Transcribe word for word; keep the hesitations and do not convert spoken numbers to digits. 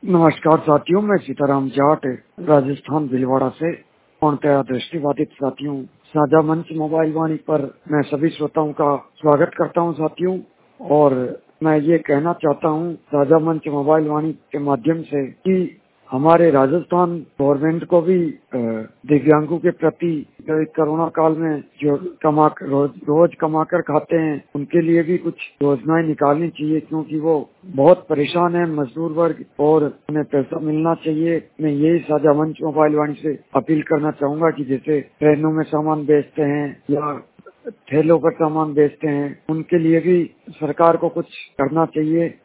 नमस्कार साथियों, मैं सीताराम जाट राजस्थान भीलवाड़ा से पूर्णतया दृष्टिबाधित साथियों साझा मंच मोबाइल वाणी पर मैं सभी श्रोताओं का स्वागत करता हूं साथियों। और मैं ये कहना चाहता हूं साझा मंच मोबाइल वाणी के माध्यम से कि हमारे राजस्थान गवर्नमेंट को भी दिव्यांगों के प्रति कोरोना काल में जो कमा रोज, रोज कमा कर खाते हैं उनके लिए भी कुछ योजनाएं निकालनी चाहिए, क्योंकि वो बहुत परेशान है मजदूर वर्ग और उन्हें पैसा मिलना चाहिए। मैं यही साझा मंच मोबाइल वाणी से अपील करना चाहूंगा कि जैसे ट्रेनों में सामान बेचते हैं या ठेलों पर सामान बेचते हैं, उनके लिए भी सरकार को कुछ करना चाहिए।